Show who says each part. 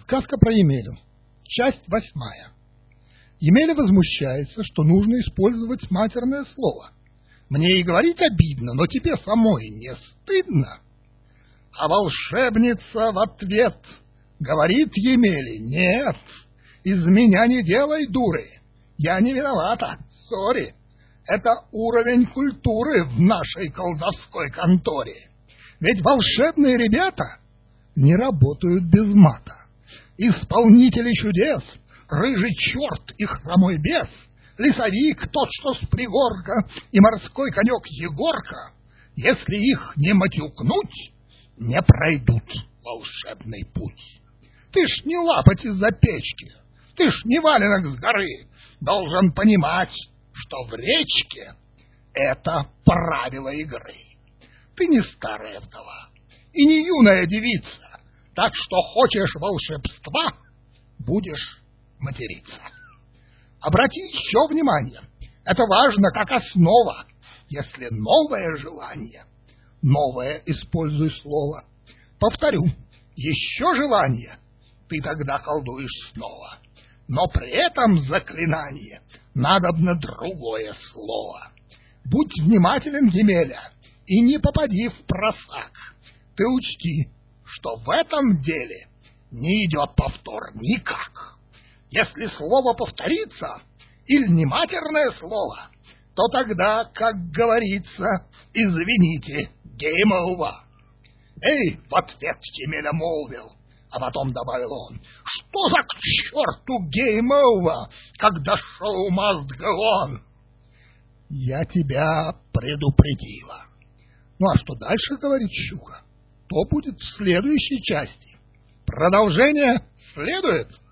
Speaker 1: Сказка про Емелю. Часть 8. Емеля возмущается, что нужно использовать матерное слово. Мне и говорить обидно, но тебе самой не стыдно? А волшебница в ответ говорит Емеле: нет, из меня не делай дуры, я не виновата, сори. Это уровень культуры в нашей колдовской конторе. Ведь волшебные ребята не работают без мата. Исполнители чудес, рыжий черт и хромой бес, лесовик, тот, что с пригорка, и морской конек Егорка, если их не матюкнуть, не пройдут волшебный путь. Ты ж не лапоть из-за печки, ты ж не валенок с горы, должен понимать, что в речке это правило игры. Ты не старая вдова и не юная девица, так что хочешь волшебства, будешь материться. Обрати еще внимание, это важно как основа. Если новое желание, новое используй слово. Повторю, еще желание, ты тогда колдуешь снова. Но при этом заклинание надобно другое слово. Будь внимателен, Емеля, и не попади в просак. Ты учти, что в этом деле не идет повтор никак. Если слово повторится, или нематерное слово, то тогда, как говорится, извините, game over. Эй, в ответ Емеля молвил, а потом добавил он: что за к черту game over, когда шоу must go on? Я тебя предупредила. Ну а что дальше, говорит щука, то будет в следующей части. Продолжение следует.